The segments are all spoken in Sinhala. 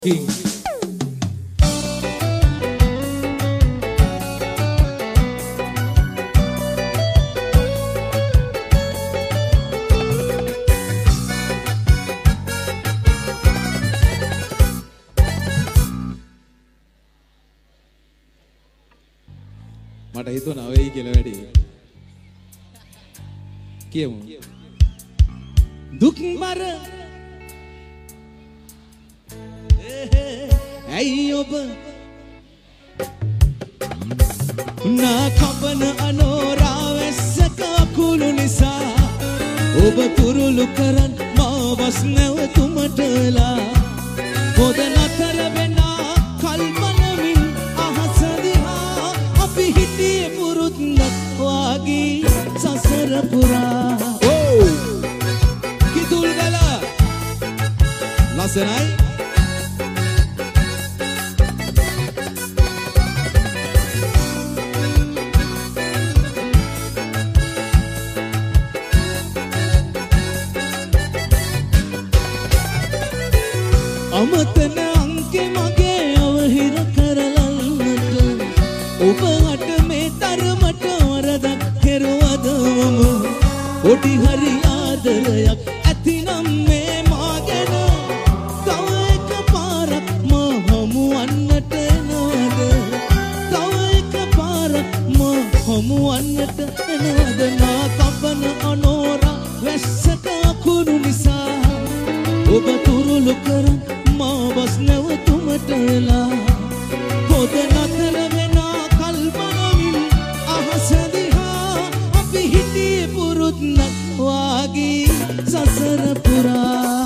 King. මට හිතුණා වෙයි කියලා වැඩි. කියමු. දුක් මර ඇයි ඔබ නා කපන අනෝරා වැස්සක කුළු නිසා ඔබ තුරුළු කරන් මාවස් නැවතුමටලා පොද නතර වෙන කල්පනමින් අහස දිහා අපි හිටියේ පුරුද්දක් වාගේ සසර පුරා කිතුල් ගල ලස්සනයි අමතන අංකේ මගේ අවහිර කරලන්නට ඔබ හට මේ තරමට වරදක් කෙරුවද මම පොඩි හරි ආදරයක් ඇතිනම් මේ මා ගැන තව එක පාරක් මා හමු වන්නට එනවද තව එක පාරක් මා හමු වන්නට එනවද නා කපන අනෝරා වැස්සක අකුරු නිසා ඔබ තුරුළු කරන් මාවස් නැවතුමටලා පොද නතර වෙන කල්පනමින් අහස දිහා අපි හිටියේ පුරුද්දක් වාගේ සසර පුරා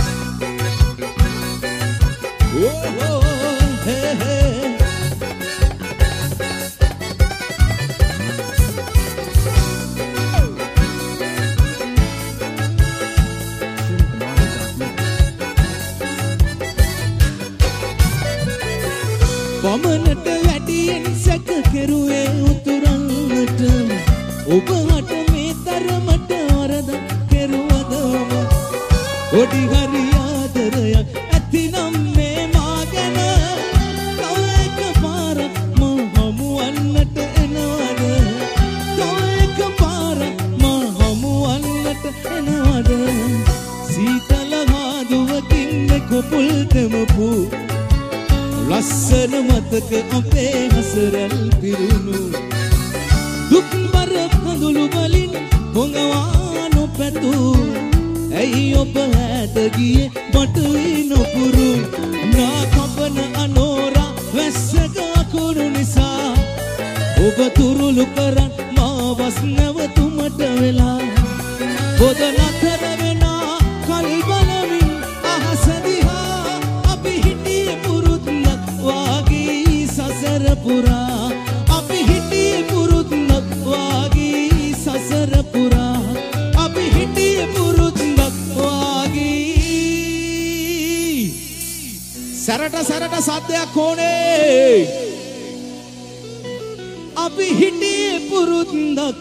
පමණට වැඩියෙන් සැක කෙරුවේ උතුරන්නට ඔබ හට මේ තරමට වරදක් කෙරුවද පොඩි හරි ආදරයක් ඇතිනම් මේ මා ගැන තව එක පාරක් මා හමු වන්නට එනවද තව එක පාරක් මා හමු වන්නට එනවද සීතල හාදුවකින් කොපුල් දෙමපු ලස්සන මතක අපේ හසරල් පිරුණු දුක් බර කඳුළු වලින් හොඟවා නොපැතු ඇයි ඔබ ඈත ගියේ මට නොපුරු නා කපන අනෝරා වැස්සක අකුරු නිසා ඔබ තුරුළු කරන් මාවස් නැවතුමට වෙලා පොද නතර වෙන කල්පනමින් අහස දිහා අපි හිටියේ පුරුද්දක් වාගේ සසර පුරා අපි හිටියේ පුරුද්දක් වාගේ සසර පුරා අපි හිටියේ පුරුද්දක් වාගේ සරට සද්දයක් ඕනේ අපි හිටියේ පුරුද්දක්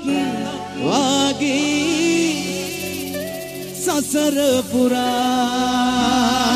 වාගේ සසර පුරා